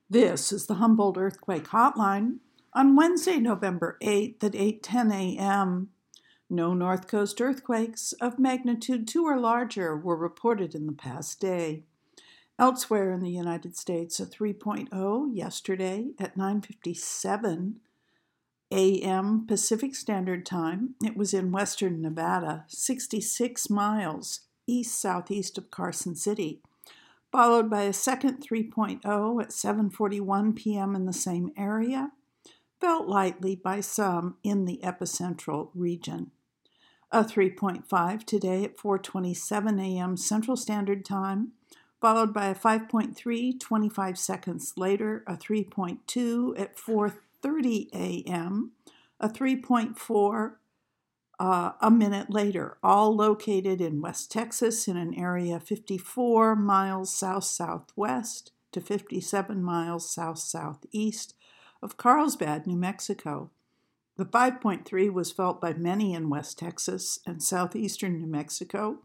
This is the Humboldt Earthquake Hotline on Wednesday, November 8th at 8:10 a.m. No North Coast earthquakes of magnitude 2 or larger were reported in the past day. Elsewhere in the United States, a 3.0 yesterday at 9:57 a.m. Pacific Standard Time. It was in western Nevada, 66 miles east-southeast of Carson City, followed by a second 3.0 at 7:41 p.m. in the same area, felt lightly by some in the epicentral region. A 3.5 today at 4:27 a.m. Central Standard Time, followed by a 5.3 25 seconds later, a 3.2 at 4:30 a.m., a 3.4 a minute later, all located in West Texas in an area 54 miles south-southwest to 57 miles south-southeast of Carlsbad, New Mexico. The 5.3 was felt by many in West Texas and southeastern New Mexico,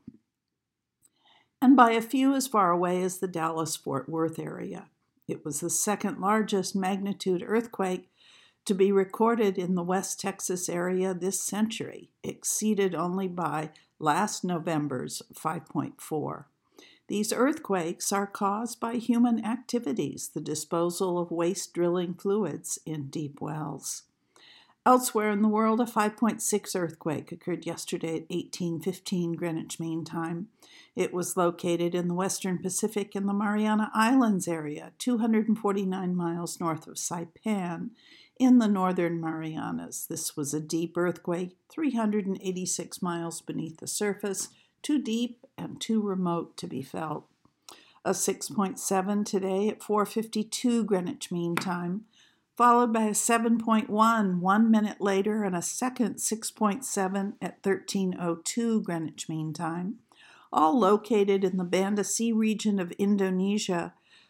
and by a few as far away as the Dallas-Fort Worth area. It was the second largest magnitude earthquake to be recorded in the West Texas area this century, exceeded only by last November's 5.4. These earthquakes are caused by human activities, the disposal of waste drilling fluids in deep wells. Elsewhere in the world, a 5.6 earthquake occurred yesterday at 18:15 Greenwich Mean Time. It was located in the western Pacific in the Mariana Islands area, 249 miles north of Saipan, in the northern Marianas. This was a deep earthquake, 386 miles beneath the surface, too deep and too remote to be felt. A 6.7 today at 4:52 Greenwich Mean Time, followed by a 7.1 1 minute later and a second 6.7 at 13:02 Greenwich Mean Time, all located in the Banda Sea region of Indonesia,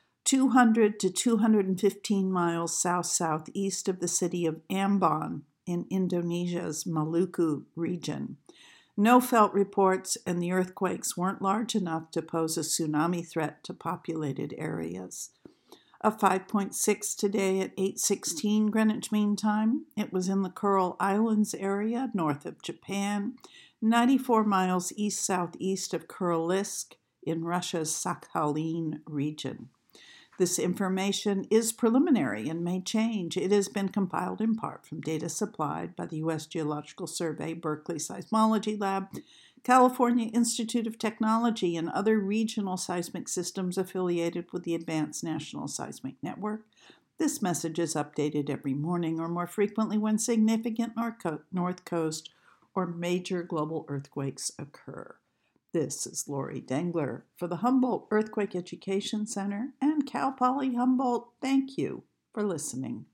200 to 215 miles south-southeast of the city of Ambon in Indonesia's Maluku region. No felt reports, and the earthquakes weren't large enough to pose a tsunami threat to populated areas. A 5.6 today at 8:16 Greenwich Mean Time. It was in the Kuril Islands area north of Japan, 94 miles east-southeast of Kurilisk in Russia's Sakhalin region. This information is preliminary and may change. It has been compiled in part from data supplied by the U.S. Geological Survey, Berkeley Seismology Lab, California Institute of Technology, and other regional seismic systems affiliated with the Advanced National Seismic Network. This message is updated every morning or more frequently when significant North Coast or major global earthquakes occur. This is Lori Dengler for the Humboldt Earthquake Education Center and Cal Poly Humboldt. Thank you for listening.